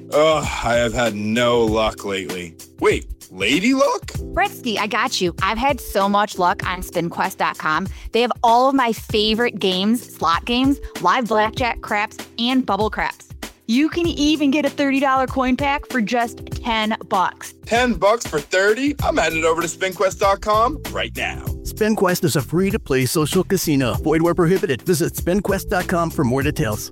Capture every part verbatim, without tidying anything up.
Ugh, I have had no luck lately. Wait, lady luck? Bretsky, I got you. I've had so much luck on spin quest dot com. They have all of my favorite games, slot games, live blackjack, craps, and bubble craps. You can even get a thirty dollars coin pack for just ten bucks. ten bucks for thirty? I'm headed over to spin quest dot com right now. SpinQuest is a free-to-play social casino. Void where prohibited. Visit spin quest dot com for more details.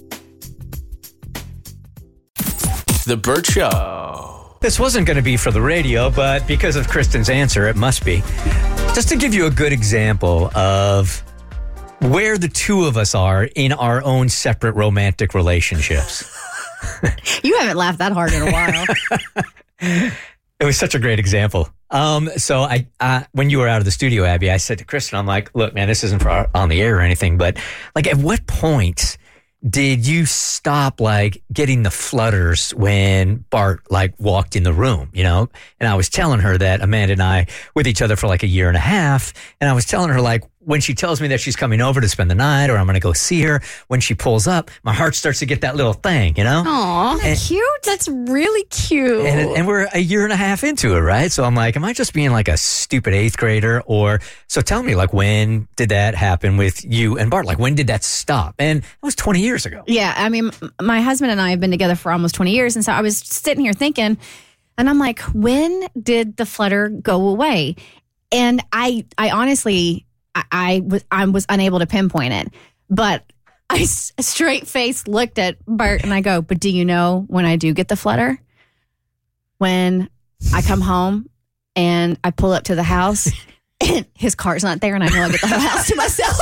The Burt Show. This wasn't going to be for the radio, but because of Kristen's answer, it must be. Just to give you a good example of where the two of us are in our own separate romantic relationships. You haven't laughed that hard in a while. It was such a great example. Um, so I, uh, when you were out of the studio, Abby, I said to Kristen, I'm like, look, man, this isn't for our, on the air or anything, but like, at what point did you stop like getting the flutters when Bart like walked in the room, you know? And I was telling her that Amanda and I with each other for like a year and a half. And I was telling her like, when she tells me that she's coming over to spend the night or I'm going to go see her, when she pulls up, my heart starts to get that little thing, you know? Aw, and, cute. That's really cute. And, and we're a year and a half into it, right? So I'm like, am I just being like a stupid eighth grader? Or, so tell me, like, when did that happen with you and Bart? Like, when did that stop? And that was twenty years ago. Yeah, I mean, my husband and I have been together for almost twenty years. And so I was sitting here thinking, and I'm like, when did the flutter go away? And I, I honestly... I was I was unable to pinpoint it, but I s- straight face looked at Bart and I go, but do you know when I do get the flutter? When I come home and I pull up to the house and his car's not there and I know I get the whole house to myself.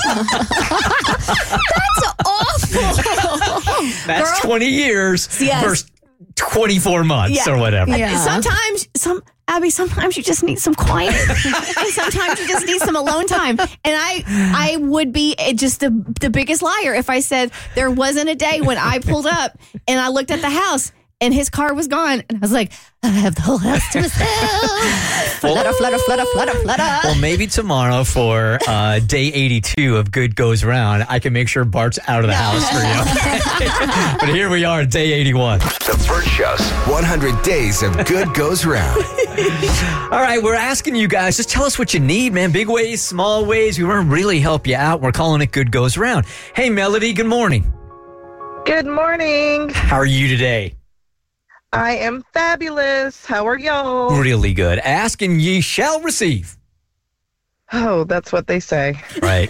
That's awful. That's Girl, twenty years yes. versus twenty-four months yeah. or whatever. Yeah. Sometimes, some Abby, sometimes you just need some quiet, and sometimes you just need some alone time. And I, I would be just the the biggest liar if I said there wasn't a day when I pulled up and I looked at the house and his car was gone, and I was like, I have the whole house to myself. Flutter, flutter, flutter, flutter, flutter. Well, maybe tomorrow for uh, day eighty-two of Good Goes Round, I can make sure Bart's out of the house for you. But here we are, day eighty-one. The Burt Show's one hundred days of Good Goes Round. All right, we're asking you guys, just tell us what you need, man. Big ways, small ways. We want to really help you out. We're calling it Good Goes Round. Hey, Melody, good morning. Good morning. How are you today? I am fabulous. How are y'all? Really good. Ask and ye shall receive. Oh, that's what they say. Right.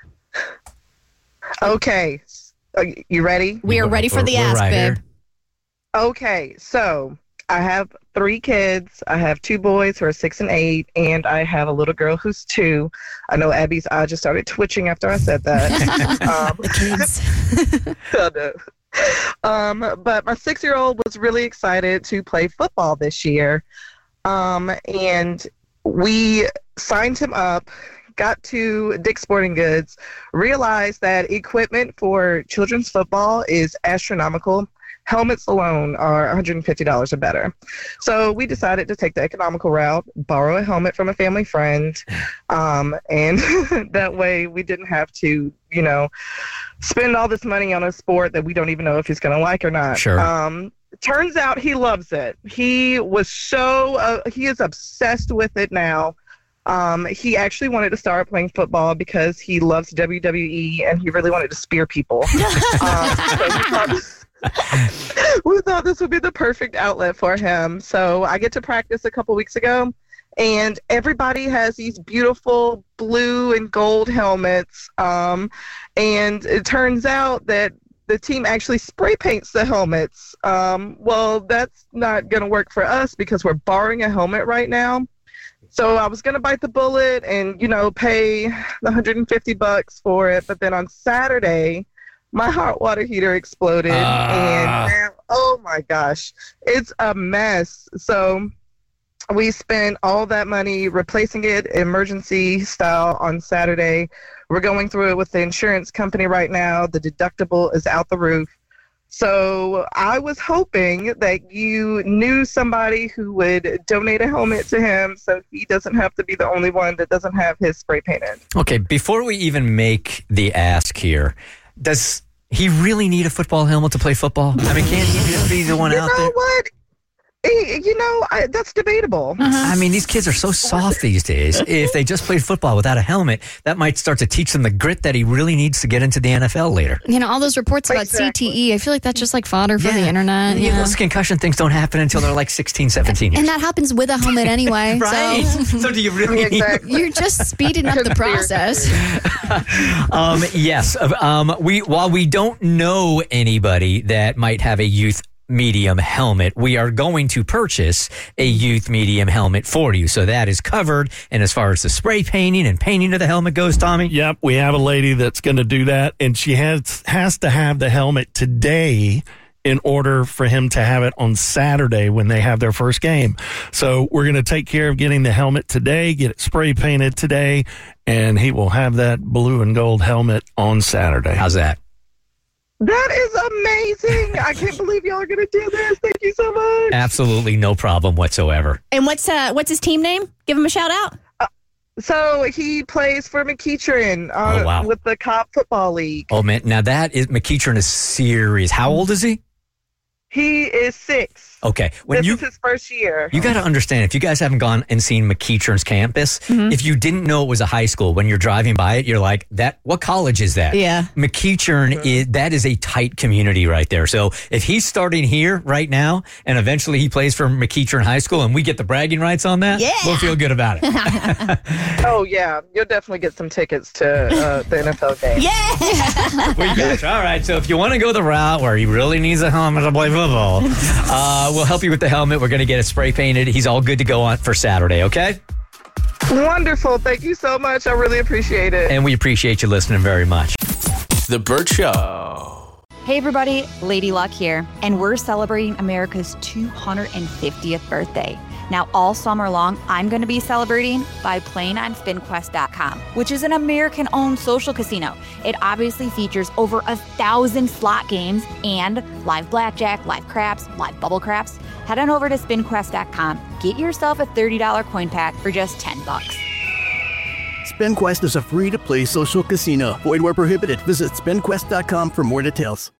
Okay. Are you ready? We are ready for the We're ask, right babe. here. Okay. So I have three kids. I have two boys who are six and eight, and I have a little girl who's two. I know Abby's eye just started twitching after I said that. um, The kids. Um, but my six-year-old was really excited to play football this year. Um, and we signed him up, got to Dick's Sporting Goods, realized that equipment for children's football is astronomical. Helmets alone are one hundred fifty dollars or better. So we decided to take the economical route, borrow a helmet from a family friend, um, and that way we didn't have to, you know, spend all this money on a sport that we don't even know if he's going to like or not. Sure. Um, turns out he loves it. He was so, uh, he is obsessed with it now. Um, he actually wanted to start playing football because he loves W W E and he really wanted to spear people. um, so we thought, we thought this would be the perfect outlet for him. So I get to practice a couple weeks ago, and everybody has these beautiful blue and gold helmets. Um, and it turns out that the team actually spray paints the helmets. Um, well, that's not going to work for us because we're borrowing a helmet right now. So I was going to bite the bullet and, you know, pay the one hundred fifty bucks for it. But then on Saturday, my hot water heater exploded, uh. and now, oh my gosh, it's a mess. So we spent all that money replacing it emergency style on Saturday. We're going through it with the insurance company right now. The deductible is out the roof. So I was hoping that you knew somebody who would donate a helmet to him so he doesn't have to be the only one that doesn't have his spray painted. Okay, before we even make the ask here, does he really need a football helmet to play football? I mean, can't he just be the one You out know there? what? Eh, You know, I, that's debatable. I mean, these kids are so soft these days. If they just played football without a helmet, that might start to teach them the grit that he really needs to get into the N F L later. You know, all those reports about Exactly. C T E, I feel like that's just like fodder for Yeah. the internet. Yeah, Yeah. those concussion things don't happen until they're like sixteen, seventeen years. And that happens with a helmet anyway. right? So So do you really need Exactly. you're just speeding up the process. Um, yes. Um, we while we don't know anybody that might have a youth medium helmet, we are going to purchase a youth medium helmet for you. So that is covered. And as far as the spray painting and painting of the helmet goes, Tommy? Yep, we have a lady that's going to do that, and she has has to have the helmet today in order for him to have it on Saturday when they have their first game. So we're going to take care of getting the helmet today, get it spray painted today, and he will have that blue and gold helmet on Saturday. How's that? That is amazing. I can't believe y'all are going to do this. Thank you so much. Absolutely no problem whatsoever. And what's uh what's his team name? Give him a shout out. So he plays for McEachern uh, Oh, wow. with the Cop Football League. Oh, man. Now that is, McEachern is serious. How old is he? He is six. Okay. When this you is his first year. You got to understand, if you guys haven't gone and seen McEachern's campus, Mm-hmm. if you didn't know it was a high school, when you're driving by it, you're like, "That what college is that?" Yeah. McEachern is that is a tight community right there. So if he's starting here right now, and eventually he plays for McEachern High School, and we get the bragging rights on that, Yeah. we'll feel good about it. Oh, yeah. You'll definitely get some tickets to uh, the N F L game. Yeah. We got you. All right. So if you want to go the route where he really needs a helmet to play football, uh, we'll help you with the helmet. We're going to get it spray painted. He's all good to go on for Saturday. Okay. Wonderful. Thank you so much. I really appreciate it. And we appreciate you listening very much. The Burt Show. Hey everybody, Lady Luck here, and we're celebrating America's two hundred fiftieth birthday. Now, all summer long, I'm going to be celebrating by playing on Spin Quest dot com, which is an American-owned social casino. It obviously features over a thousand slot games and live blackjack, live craps, live bubble craps. Head on over to Spin Quest dot com. Get yourself a thirty dollars coin pack for just ten bucks. SpinQuest is a free-to-play social casino. Void where prohibited. Visit spin quest dot com for more details.